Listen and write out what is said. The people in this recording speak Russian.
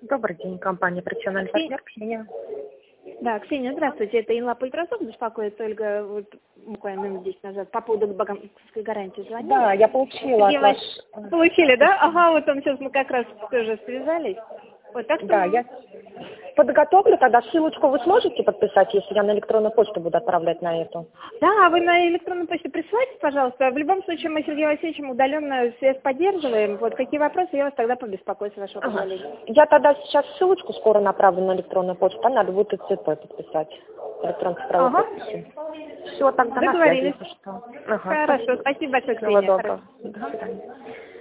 Добрый день, компания «Профессиональный партнер», Ксения. Да, Ксения, здравствуйте. Это Инлап Ультрасофт беспокоит, Ольга вот буквально минут 10 назад по поводу банковской гарантии звонила. Да, я получила. Получили, да? Ага, вот там сейчас мы как раз тоже связались. Вот так что... Да, я подготовлю, тогда ссылочку вы сможете подписать, если я на электронную почту буду отправлять на эту? Да, вы на электронную почту присылайте, пожалуйста. В любом случае мы с Сергеем Васильевичем удаленно связь поддерживаем. Вот какие вопросы, я вас тогда побеспокою, с вашего позволения. Я тогда сейчас ссылочку скоро направлю на электронную почту, там надо будет ИЦП подписать. Электронно-цифровой подписи. Все, тогда на связи. Договорились. Хорошо, спасибо большое, Всего Ксения. доброго. До свидания.